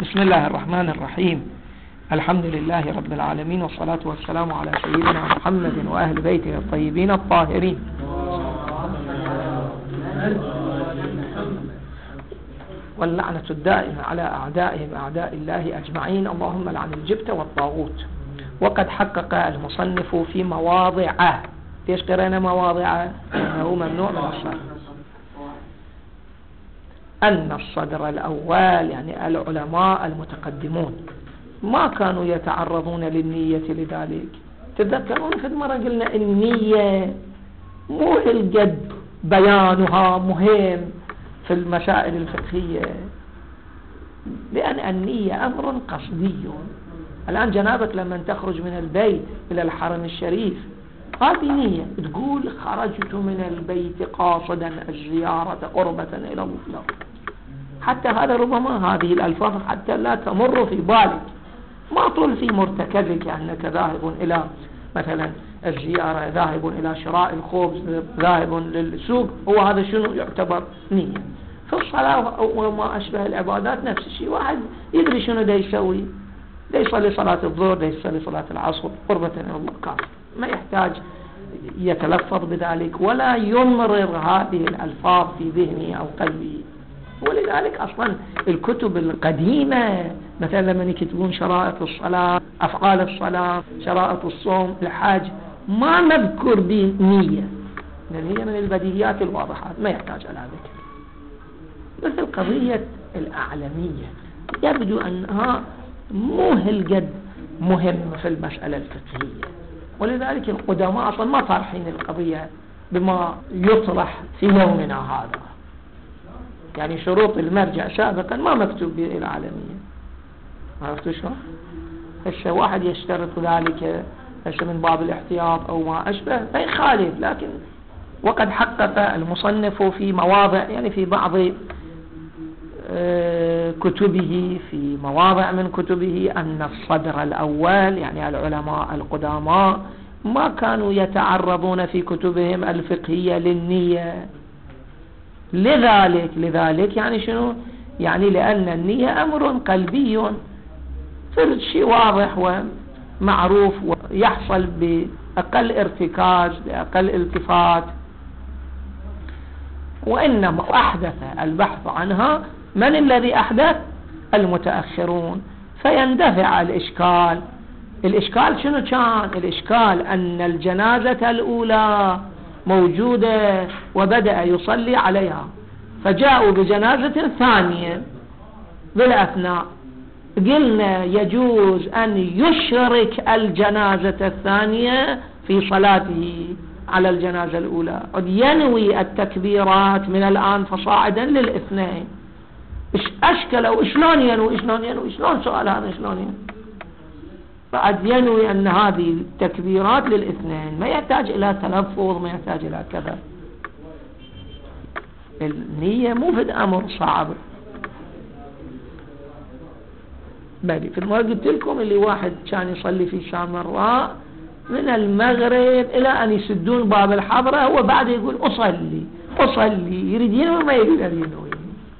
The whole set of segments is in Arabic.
بسم الله الرحمن الرحيم. الحمد لله رب العالمين، والصلاة والسلام على سيدنا محمد وأهل بيته الطيبين الطاهرين. واللعنة الدائمة على أعدائهم أعداء الله أجمعين، اللهم لعن الجبت والطاغوت. وقد حقق المصنف في مواضع، ايش قرأنا مواضع؟ هو ممنوع من الصرف. أن الصدر الأول يعني العلماء المتقدمون ما كانوا يتعرضون للنية، لذلك تذكرون في مرة قلنا النية مو الجد بيانها مهم في المسائل الفقهية، لأن النية أمر قصدي. الآن جنابك لما تخرج من البيت إلى الحرم الشريف هذه نية، تقول خرجت من البيت قاصدا الزيارة قربة إلى الله. حتى هذا ربما هذه الألفاظ حتى لا تمر في بالك، ما طول في مرتكزك أنك ذاهب إلى مثلا الزيارة، ذاهب إلى شراء الخبز، ذاهب للسوق، هو هذا شنو يعتبر نية. في الصلاة وما أشبه العبادات نفس الشيء، واحد يدري شنو دا يسوي، دا يصلي صلاة الظهر، دا يصلي صلاة العصر قربة إلى الله، كافر، ما يحتاج يتلفظ بذلك ولا يمرر هذه الألفاظ في ذهنه أو قلبه. ولذلك أصلا الكتب القديمة مثلا لما يكتبون شرائط الصلاة، أفعال الصلاة، شرائط الصوم، الحج، ما نذكر بنية، لأن هي من البديهيات الواضحات ما يحتاج إلى ذكر. مثل قضية الأعلمية يبدو أنها مو هالقد مهم في المسألة الفقهية، ولذلك القدماء أصلا ما طارحين القضية بما يطرح في يومنا هذا. يعني شروط المرجع سابقا ما مكتوب بالعالمية، عرفتوا شو؟ هسه واحد يشترط ذلك هسه من باب الاحتياط أو ما أشبه فيخالف، لكن وقد حقق المصنف في مواضع، يعني في بعض كتبه، في مواضع من كتبه، أن الصدر الأول يعني العلماء القداماء ما كانوا يتعرضون في كتبهم الفقهية للنية. لذلك يعني شنو؟ يعني لأن النية أمر قلبي، فرد شيء واضح ومعروف ويحصل بأقل ارتكاز، بأقل التفات، وإنما أحدث البحث عنها من الذي أحدث؟ المتأخرون، فيندفع الإشكال. الإشكال شنو كان؟ الإشكال أن الجنازة الأولى موجودة وبدأ يصلي عليها، فجاءوا بجنازة ثانية بالأثناء، قلنا يجوز أن يشرك الجنازة الثانية في صلاته على الجنازة الأولى، ينوي التكبيرات من الآن فصاعدا للاثنين. أشكلوا شلون ينوي؟ شلون سؤال هذا؟ شلون ينوي؟ بعد ينوي أن هذه التكبيرات للاثنين، ما يحتاج إلى تلفظ، ما يحتاج إلى كذا. النية مو في الأمر صعب. بلي في المرة قلت لكم اللي واحد كان يصلي في سامراء من المغرب إلى أن يسدون باب الحضرة، هو بعد يقول أصلي، يريد ينوي ما يريد ينوي،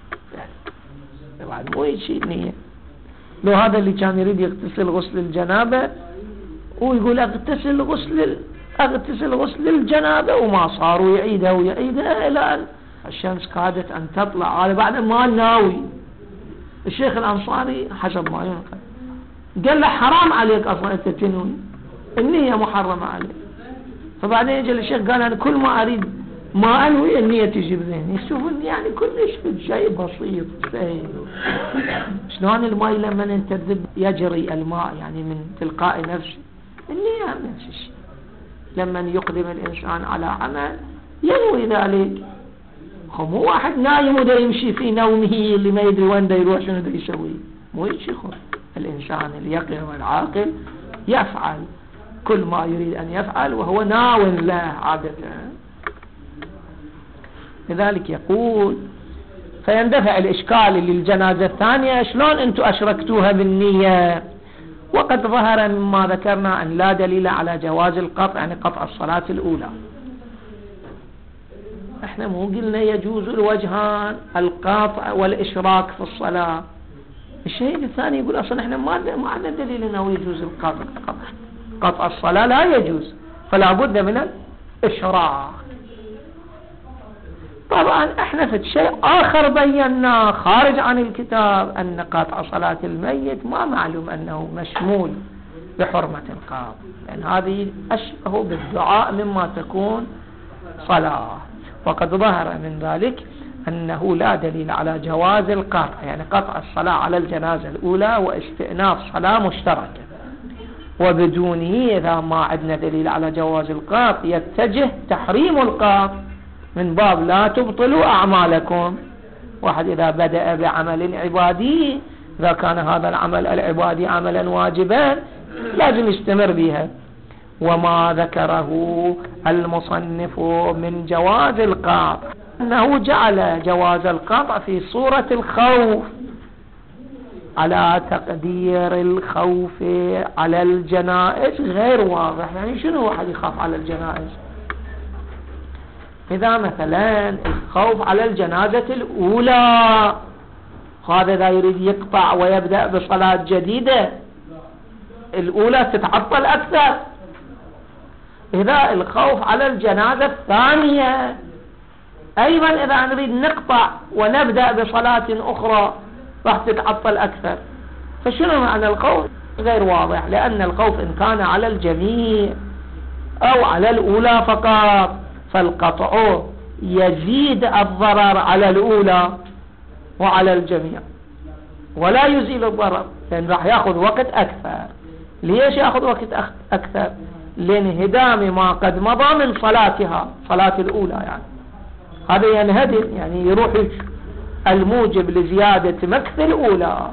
بعد مو شيء نية. لو هذا اللي كان يريد يغتسل غسل الجنابة ويقول اغتسل غسل الجنابة وما صار، ويعيدها إلى أن الشمس كادت أن تطلع، هذا بعد ما ناوي. الشيخ الأنصاري حسب ما ينقل قال له حرام عليك أصلا أنت تنوي، النية محرمة عليك. فبعدين يجي الشيخ قال أنا كل ما أريد ما أنوي النية تجي بذهني. شوفوا يعني كلش شيء بسيط سهل. شلون الماء لما ننتذب يجري الماء يعني من تلقاء نفسه، النية نفس الشيء. لما يقدم الإنسان على عمل ينوي ذلك، مو واحد نايم ودا يمشي في نومه اللي ما يدري وين دا يروح شنو دا يسوي، مو يشي. الإنسان اليقظ والعاقل يفعل كل ما يريد أن يفعل وهو ناو له عادة. لذلك يقول فيندفع الإشكال للجنازة الثانية، شلون أنتم أشركتوها بالنية؟ وقد ظهر مما ذكرنا أن لا دليل على جواز القطع، يعني قطع الصلاة الأولى. احنا مو قلنا يجوز الوجهان، القطع والإشراك في الصلاة، الشهيد الثاني يقول أصلا إحنا ما عندنا دليل أنه يجوز قطع الصلاة لا يجوز، فلا بد من الإشراع. طبعا احنا في شيء آخر بينا خارج عن الكتاب أن قطع صلاة الميت ما معلوم أنه مشمول بحرمة القاضي، لأن هذه أشبه بالدعاء مما تكون صلاة. وقد ظهر من ذلك أنه لا دليل على جواز القطع، يعني قطع الصلاة على الجنازة الأولى واستئناف صلاة مشتركة، وبدونه إذا ما عندنا دليل على جواز القطع يتجه تحريم القطع من باب لا تبطلوا أعمالكم. واحد إذا بدأ بعمل عبادي، إذا كان هذا العمل العبادي عملا واجبا لازم يستمر بها. وما ذكره المصنف من جواز القطع أنه جعل جواز القطع في صورة الخوف، على تقدير الخوف على الجنائز غير واضح. يعني شنو واحد يخاف على الجنائز؟ إذا مثلا الخوف على الجنازة الأولى، هذا إذا يريد يقطع ويبدأ بصلاة جديدة الأولى تتعطل أكثر. إذا الخوف على الجنازة الثانية أيضا إذا نريد نقطع ونبدأ بصلاة أخرى راح تتعطل أكثر. فشنو معنى الخوف؟ غير واضح، لأن الخوف إن كان على الجميع أو على الأولى فقط فالقطع يزيد الضرر على الأولى وعلى الجميع ولا يزيل الضرر، لأن راح يأخذ وقت أكثر. ليش يأخذ وقت أكثر؟ لانهدام ما قد مضى من صلاتها، صلاة الأولى يعني هذا ينهدم، يعني يروح الموجب لزيادة مكث الأولى.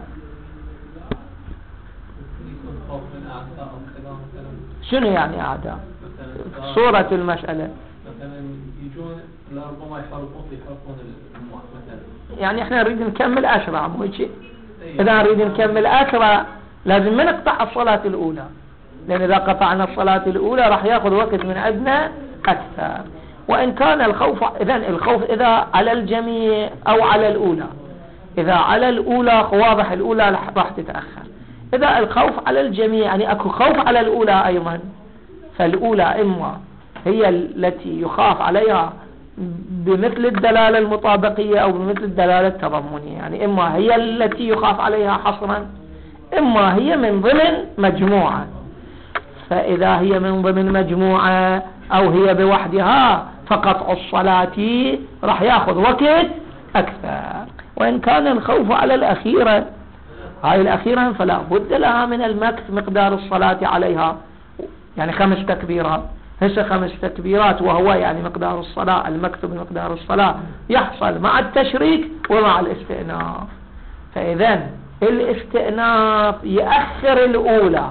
شنو يعني أعداء؟ صورة المسألة مثلا يجون لربما يحرقون مثلا، يعني احنا نريد نكمل أسرع، مو هيك؟ إذا نريد نكمل أسرع لازم ما نقطع الصلاة الأولى، لأن إذا قطعنا الصلاة الأولى راح يأخذ وقت من عندنا أكثر. وإن كان الخوف، إذن الخوف إذا على الجميع أو على الأولى. إذا على الأولى واضح الأولى راح تتأخر. إذا الخوف على الجميع يعني أكو خوف على الأولى أيضا، فالأولى إما هي التي يخاف عليها بمثل الدلالة المطابقية أو بمثل الدلالة التضمنية، يعني إما هي التي يخاف عليها حصرا، إما هي من ضمن مجموعة. فإذا هي من ضمن مجموعة أو هي بوحدها فقطع الصلاة راح يأخذ وقت أكثر. وإن كان الخوف على الأخيرة، هاي الأخيرة فلا بد لها من المكث مقدار الصلاة عليها، يعني 5 تكبيرات. هسه 5 تكبيرات وهو يعني مقدار الصلاة، المكث بمقدار الصلاة يحصل مع التشريك ومع الاستئناف. فإذن الاستئناف يأخر الأولى.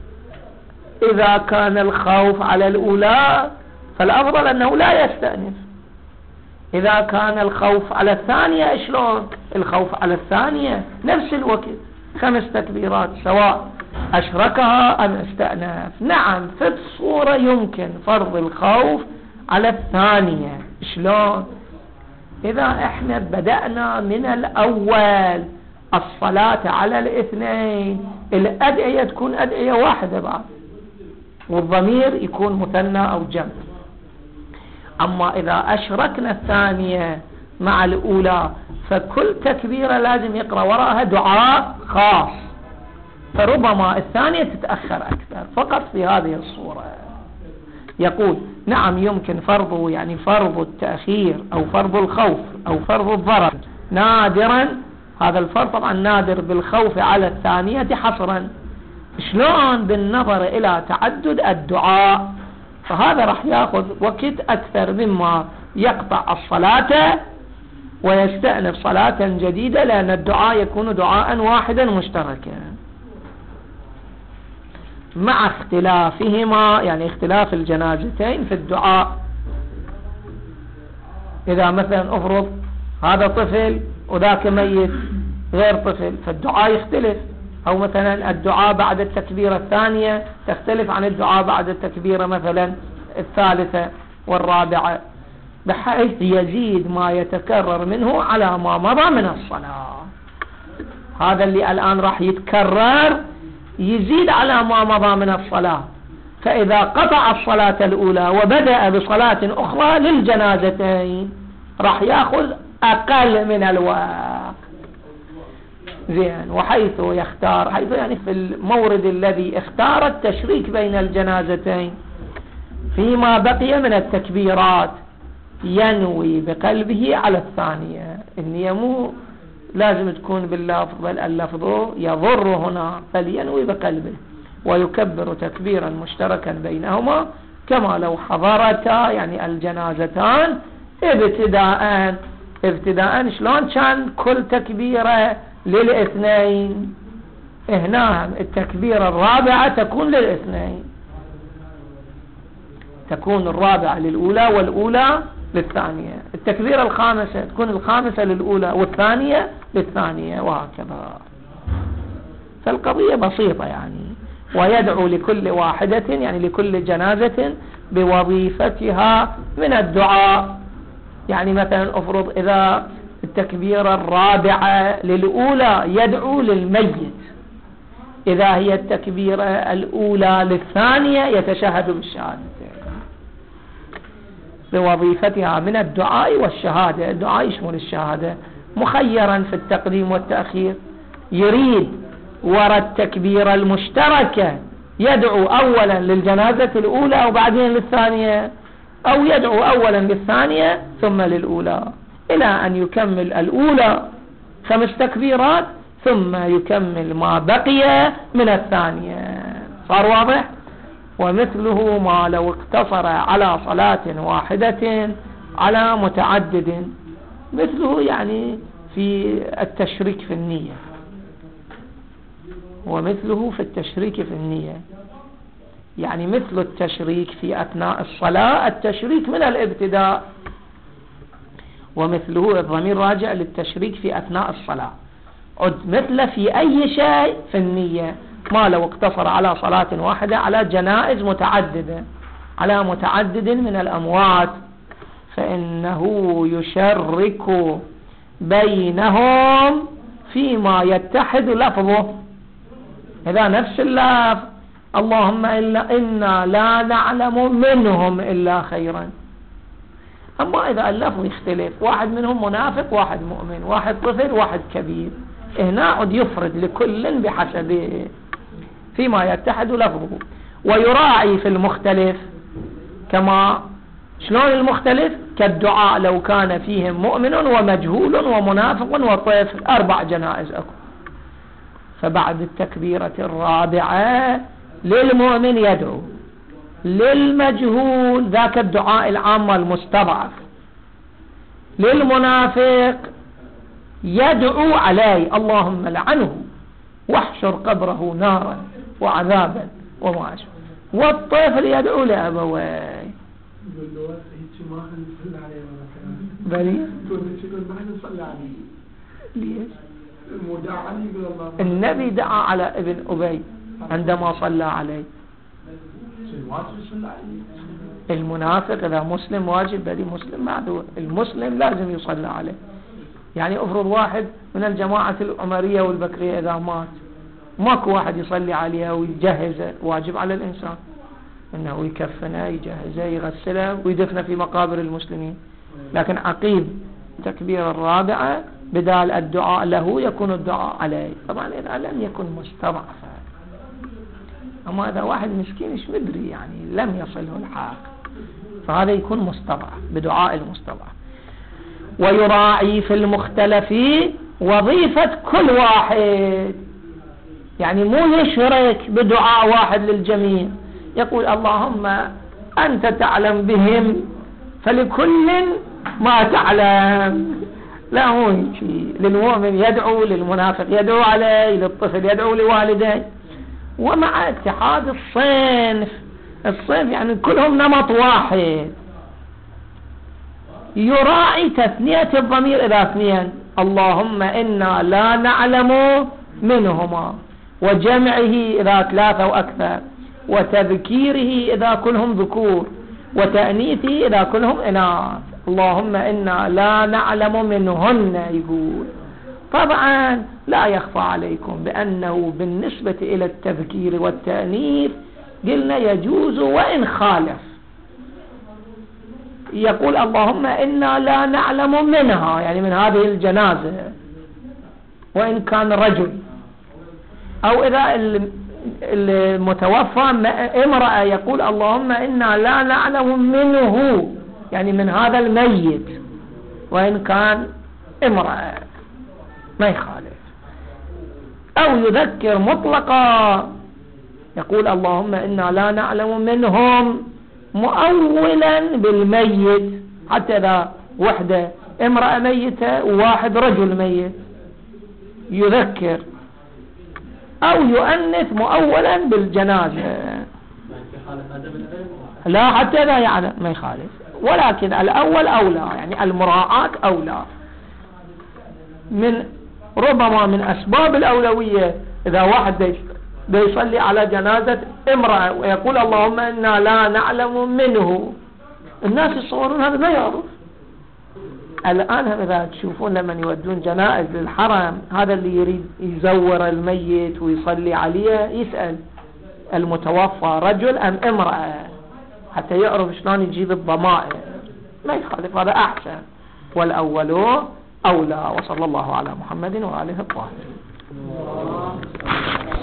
إذا كان الخوف على الأولى فالأفضل أنه لا يستأنف. إذا كان الخوف على الثانية شلون؟ الخوف على الثانية نفس الوقت 5 تكبيرات سواء أشركها أم استأنف. نعم في الصورة يمكن فرض الخوف على الثانية. شلون؟ إذا احنا بدأنا من الأول الصلاة على الاثنين، الأدعية تكون أدعية واحدة بعد، والضمير يكون مثنى أو جمع. أما إذا أشركنا الثانية مع الأولى فكل تكبيرة لازم يقرأ وراءها دعاء خاص، فربما الثانية تتأخر أكثر. فقط في هذه الصورة يقول نعم يمكن فرضه، يعني فرض التأخير أو فرض الخوف أو فرض الضرر نادرا. هذا الفرض طبعا نادر بالخوف على الثانية حصرا. شلون؟ بالنظر إلى تعدد الدعاء، فهذا راح يأخذ وقت أكثر مما يقطع الصلاة ويستأنف صلاة جديدة، لأن الدعاء يكون دعاء واحدا مشتركا مع اختلافهما، يعني اختلاف الجنازتين في الدعاء. إذا مثلا أفرض هذا طفل وذاك ميت غير طفل فالدعاء يختلف، أو مثلا الدعاء بعد التكبيرة الثانية تختلف عن الدعاء بعد التكبيرة مثلا الثالثة والرابعة، بحيث يزيد ما يتكرر منه على ما مضى من الصلاة. هذا اللي الآن راح يتكرر يزيد على ما مضى من الصلاة. فإذا قطع الصلاة الأولى وبدأ بصلاة أخرى للجنازتين راح يأخذ أقل من الوقت. زين. وحيث يختار، حيث يعني في المورد الذي اختار التشريك بين الجنازتين فيما بقي من التكبيرات ينوي بقلبه على الثانية. النية مو لازم تكون باللفظ، بل اللفظ يضر هنا، بل ينوي بقلبه ويكبر تكبيرا مشتركا بينهما كما لو حضرتا يعني الجنازتان ابتداء شلون كان كل تكبيرة للاثنين، هنا التكبيرة الرابعة تكون للاثنين، تكون الرابعة للأولى والأولى للثانية، التكبيرة الخامسة تكون الخامسة للأولى والثانية للثانية، وهكذا. فالقضية بسيطة يعني. ويدعو لكل واحدة يعني لكل جنازة بوظيفتها من الدعاء. يعني مثلا افرض إذا التكبيرة الرابعة للأولى يدعو للميت، إذا هي التكبيرة الأولى للثانية يتشهد بالشهادة بوظيفتها من الدعاء والشهادة. الدعاء يشمل الشهادة، مخيرا في التقديم والتأخير. يريد وراء التكبيرة المشتركة يدعو أولا للجنازة الأولى وبعدين للثانية، أو يدعو أولا للثانية ثم للأولى، إلى أن يكمل الأولى 5 تكبيرات ثم يكمل ما بقي من الثانية. صار واضح؟ ومثله ما لو اقتصر على صلاة واحدة على متعدد، مثله يعني في التشريك في النية، ومثله في التشريك في النية يعني مثل التشريك في أثناء الصلاة، التشريك من الابتداء، ومثله الضمير راجع للتشريك في أثناء الصلاة. عد مثل في أي شيء في النية، ما لو اقتصر على صلاة واحدة على جنائز متعددة، على متعدد من الأموات، فإنه يشرك بينهم فيما يتحد لفظه. إذا نفس اللفظ اللهم إنا لا نعلم منهم إلا خيرا، أما إذا اللفظ يختلف، واحد منهم منافق واحد مؤمن، واحد طفل واحد كبير، هنا عد يفرد لكل بحسبه فيما يتحد لفظه. ويراعي في المختلف، كما شلون المختلف؟ كالدعاء لو كان فيهم مؤمن ومجهول ومنافق وطفل، 4 جنائز أكو، فبعد التكبيرة الرابعة للمؤمن يدعو، للمجهول ذاك الدعاء العام المستضعف، للمنافق يدعو عليه اللهم لعنه واحشر قبره نارا وعذابا وما أشبه، والطفل يدعو لأبويه. ليش؟ النبي دعا على ابن أبي عندما صلى عليه. المنافق إذا مسلم واجب، بدي مسلم معذور، المسلم لازم يصلى عليه. يعني افرض واحد من الجماعة العمرية والبكرية إذا مات ماكو واحد يصلي عليه ويجهزه، واجب على الإنسان أنه يكفنه يجهزه يغسله ويدفنه في مقابر المسلمين. لكن عقيب تكبير الرابعة بدال الدعاء له يكون الدعاء عليه، طبعا إذا لم يكن مستضعفا. أما إذا واحد مسكين مش مدري يعني لم يصله الحق، فهذا يكون مستضعف بدعاء المستضعف. ويراعي في المختلف وظيفة كل واحد، يعني مو يشرك بدعاء واحد للجميع، يقول اللهم أنت تعلم بهم فلكل ما تعلم، لا هو شيء. للمؤمن يدعو، للمنافق يدعو عليه، للطفل يدعو لوالديه، ومع اتحاد الصنف يعني كلهم نمط واحد. يراعي تثنية الضمير إذا اثنين، اللهم إنا لا نعلم منهما، وجمعه إذا 3 وأكثر، وتذكيره إذا كلهم ذكور، وتأنيثه إذا كلهم إناث. اللهم إنا لا نعلم منهن يقول، طبعا لا يخفى عليكم بأنه بالنسبة إلى التذكير والتأنيث قلنا يجوز وإن خالف. يقول اللهم إنا لا نعلم منها، يعني من هذه الجنازة، وإن كان رجل، أو إذا المتوفى امرأة يقول اللهم إنا لا نعلم منه، يعني من هذا الميت، وإن كان امرأة ما يخالف. أو يذكر مطلقا يقول اللهم إنا لا نعلم منهم، مؤولا بالميت، حتى إذا وحدة امرأة ميتة وواحد رجل ميت يذكر، أو يؤنث مؤولا بالجنازة. لا حتى لا يعلم ما يخالف، ولكن الأول أولى، يعني المراعاة أولى. من ربما من أسباب الأولوية إذا واحد يصلي على جنازة امرأة ويقول اللهم إنا لا نعلم منه، الناس يصورون هذا ما يعرف. الآن هم إذا تشوفون لما يودون جنائز للحرم، هذا اللي يريد يزور الميت ويصلي عليه يسأل المتوفى رجل أم امرأة حتى يعرف شلون يجيب الضمائر، ما يخالف، هذا أحسن. والأول أولى. وصلى الله على محمد وآله الطاهرين.